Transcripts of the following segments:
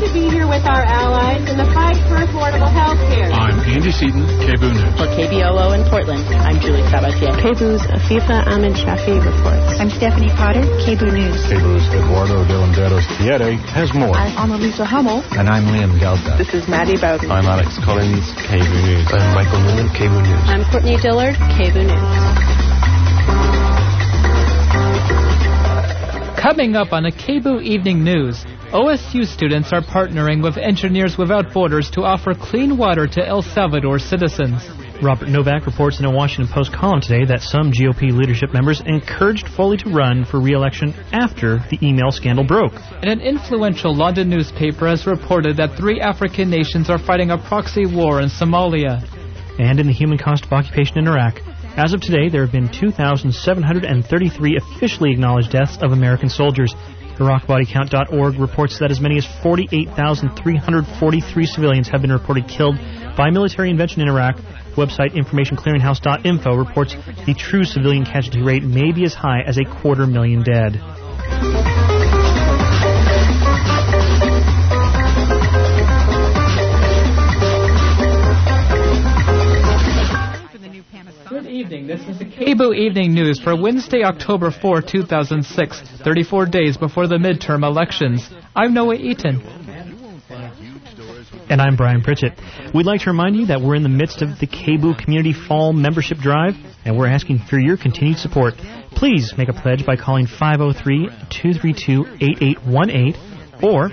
to be here with our allies in the fight for affordable health care. I'm Andy Seaton, KBOO News. For KBOO in Portland, I'm Julie Sabatier. KBOO's Afifa Ahmed Shafi reports. I'm Stephanie Potter, KBOO News. KBOO's Eduardo de Landeros Thierry has more. I'm Annalisa Hummel. And I'm Liam Gelda. This is Maddie Bowden. I'm Alex Collins, KBOO News. I'm Michael Newman, KBOO News. I'm Courtney Dillard, KBOO News. Coming up on a KBOO Evening News, OSU students are partnering with Engineers Without Borders to offer clean water to El Salvador citizens. Robert Novak reports in a Washington Post column today that some GOP leadership members encouraged Foley to run for re-election after the email scandal broke. And an influential London newspaper has reported that 3 African nations are fighting a proxy war in Somalia. And in the human cost of occupation in Iraq, as of today, there have been 2,733 officially acknowledged deaths of American soldiers. IraqBodyCount.org reports that as many as 48,343 civilians have been reported killed by military intervention in Iraq. Website InformationClearinghouse.info reports the true civilian casualty rate may be as high as 250,000 dead. Good evening. This is the KBOO Evening News for Wednesday, October 4, 2006, 34 days before the midterm elections. I'm Noah Eaton. And I'm Brian Pritchett. We'd like to remind you that we're in the midst of the KBOO Community Fall Membership Drive, and we're asking for your continued support. Please make a pledge by calling 503-232-8818 or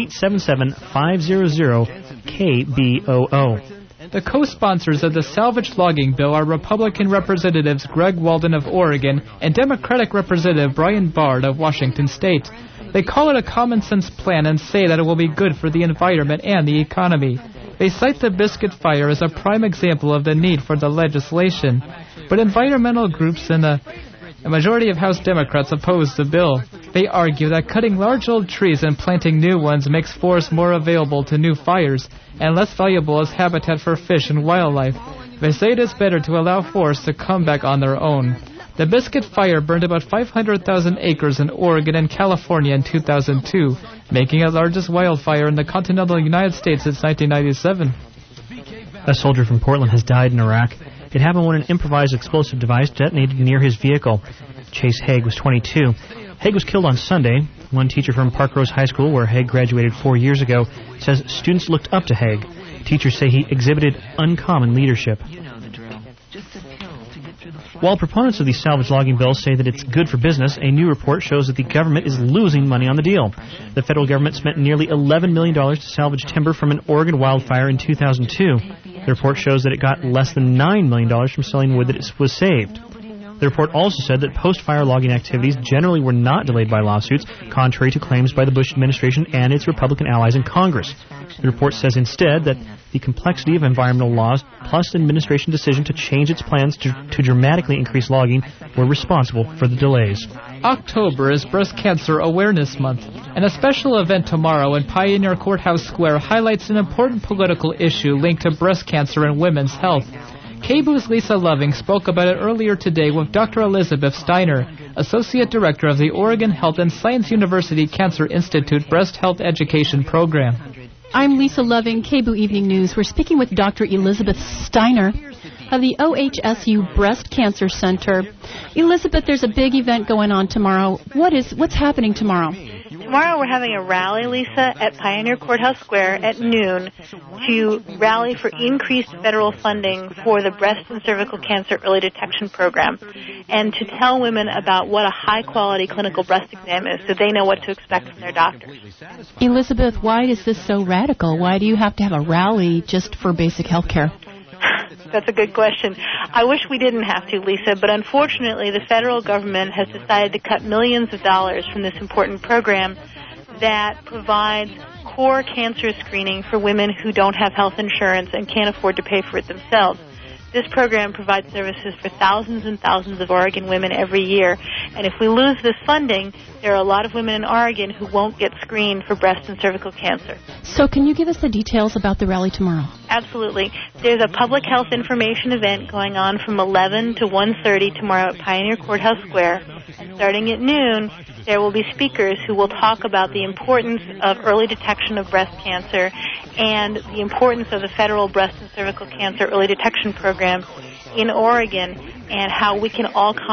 877-500-KBOO. The co-sponsors of the salvage logging bill are Republican Representatives Greg Walden of Oregon and Democratic Representative Brian Bard of Washington State. They call it a common-sense plan and say that it will be good for the environment and the economy. They cite the Biscuit Fire as a prime example of the need for the legislation. But environmental groups and a majority of House Democrats oppose the bill. They argue that cutting large old trees and planting new ones makes forests more available to new fires and less valuable as habitat for fish and wildlife. They say it is better to allow forests to come back on their own. The Biscuit Fire burned about 500,000 acres in Oregon and California in 2002, making it the largest wildfire in the continental United States since 1997. A soldier from Portland has died in Iraq. It happened when an improvised explosive device detonated near his vehicle. Chase Haig was 22. Haig was killed on Sunday. One teacher from Parkrose High School, where Haig graduated 4 years ago, says students looked up to Haig. Teachers say he exhibited uncommon leadership. While proponents of the salvage logging bill say that it's good for business, a new report shows that the government is losing money on the deal. The federal government spent nearly $11 million to salvage timber from an Oregon wildfire in 2002. The report shows that it got less than $9 million from selling wood that was saved. The report also said that post-fire logging activities generally were not delayed by lawsuits, contrary to claims by the Bush administration and its Republican allies in Congress. The report says instead that the complexity of environmental laws plus the administration decision to change its plans to dramatically increase logging were responsible for the delays. October is Breast Cancer Awareness Month, and a special event tomorrow in Pioneer Courthouse Square highlights an important political issue linked to breast cancer and women's health. KBOO's Lisa Loving spoke about it earlier today with Dr. Elizabeth Steiner, Associate Director of the Oregon Health and Science University Cancer Institute Breast Health Education Program. I'm Lisa Loving, KBOO Evening News. We're speaking with Dr. Elizabeth Steiner of the OHSU Breast Cancer Center. Elizabeth, there's a big event going on tomorrow. What's happening tomorrow? Tomorrow we're having a rally, Lisa, at Pioneer Courthouse Square at noon to rally for increased federal funding for the breast and cervical cancer early detection program and to tell women about what a high-quality clinical breast exam is so they know what to expect from their doctors. Elizabeth, why is this so radical? Why do you have to have a rally just for basic health care? That's a good question. I wish we didn't have to, Lisa, but unfortunately the federal government has decided to cut millions of dollars from this important program that provides core cancer screening for women who don't have health insurance and can't afford to pay for it themselves. This program provides services for thousands and thousands of Oregon women every year, and if we lose this funding, there are a lot of women in Oregon who won't get screened for breast and cervical cancer. So can you give us the details about the rally tomorrow? Absolutely. There's a public health information event going on from 11 to 1:30 tomorrow at Pioneer Courthouse Square, and starting at noon, there will be speakers who will talk about the importance of early detection of breast cancer and the importance of the federal breast and cervical cancer early detection program in Oregon and how we can all